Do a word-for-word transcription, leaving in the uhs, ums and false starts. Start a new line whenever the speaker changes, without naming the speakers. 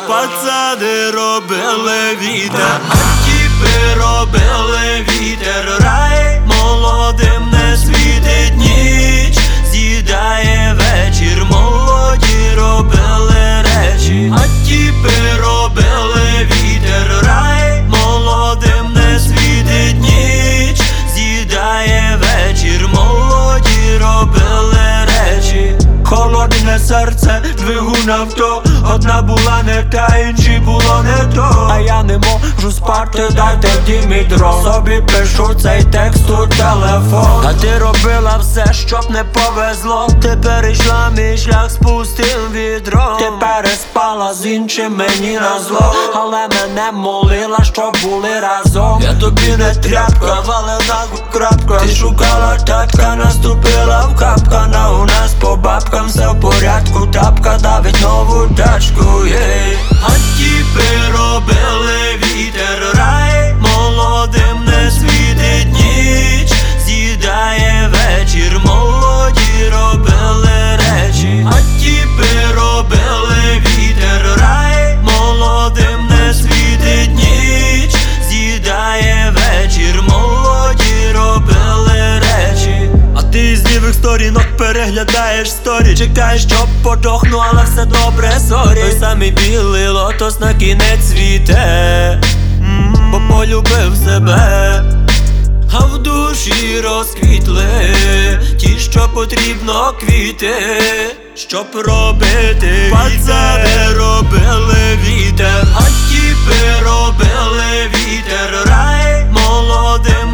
Пацани робили вітер, а тіпи робили вітер, рай. Молодим не світить ніч, з'їдає вечір. Молоді робили речі, а тіпи робили вітер, рай. Молодим не світить ніч, з'їдає вечір. Молоді робили речі. Холодне серце, двигун авто. Одна була не та, інші було не то. А я не можу спати, дайте в дім дрон. Собі пишу цей текст у телефон. А ти робила все, щоб не повезло. Ти перейшла мій шлях з пустим відром. Ти переспала з іншим мені назло, але мене молила, щоб були разом. Я тобі не тряпка, валена крапка. Ти шукала татка, наступила в капкана. У нас по бабкам все в порядку, тапка давить нову тачку, yeah. А тіпи робили вітер, рай. Молодим не світить ніч, з'їдає вечір. Молоді робили речі, а тіпи робили вітер, рай. Молодим не світить ніч, з'їдає вечір. Молоді робили речі. А ти з лівих сторінок переглядаєш сторі, чекаєш, щоб подохну, але все добре, сорі. Той самий білий лотос на кінець світе, бо полюбив себе. А в душі розквітли ті, що потрібно квіти, щоб робити. Пацани робили вітер, а тіпи робили вітер, рай. Молодим